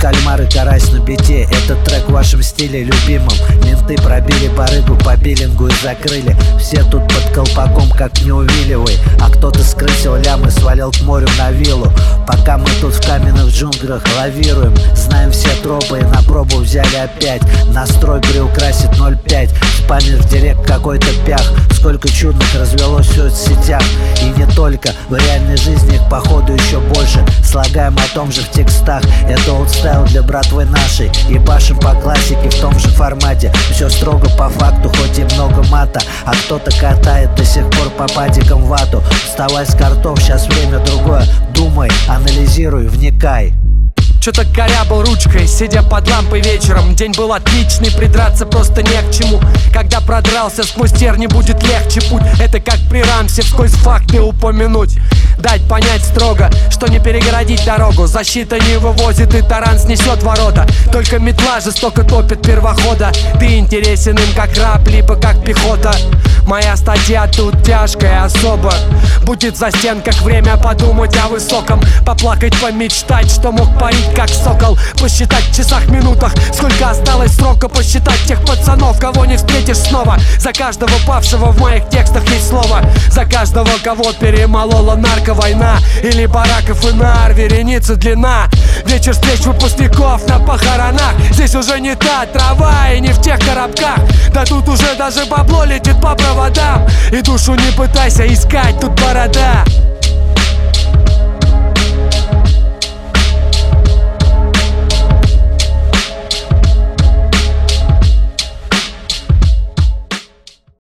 кальмар и карась на бите. Этот трек в вашем стиле любимом. Менты пробили барыгу по биллингу и закрыли. Все тут под колпаком, как не увиливай. А кто-то скрысил лям и свалил к морю на виллу. Пока мы тут в каменных джунглях лавируем, знаем все тропы и на пробу взяли опять. Настрой приукрасит 0,5. Спамер в директ какой-то пях. Сколько чудных развелось в соцсетях. И не только, в реальной жизни их походу еще больше. Слагаем о том же в текстах. Это олдстайл для братвы нашей. Ебашим по классике в том же формате. Все строго по факту, хоть и много мата. А кто-то катает до сих пор по падикам вату. Вставай с картов, сейчас время другое. Думай, анализируй, вникай. Чё-то корябал ручкой, сидя под лампой вечером. День был отличный, придраться просто не к чему. Когда продрался сквозь терни, будет легче путь. Это как при рамсе вскользь факты упомянуть. Дать понять строго, что не перегородить дорогу. Защита не вывозит и таран снесет ворота. Только метла жестоко топит первохода. Ты интересен им как раб, либо как пехота. Моя статья тут тяжкая особо. Будет за стенках время подумать о высоком. Поплакать, помечтать, что мог парить как сокол. Посчитать в часах, минутах, сколько осталось срока. Посчитать тех пацанов, кого не встретишь снова. За каждого павшего в моих текстах есть слово. За каждого, кого перемолола нарковойна. Или бараков и нар, вереница длина. Вечер встреч выпускников на похоронах. Здесь уже не та трава и не в тех коробках. Да тут уже даже бабло летит по проводам. И душу не пытайся искать, тут борода.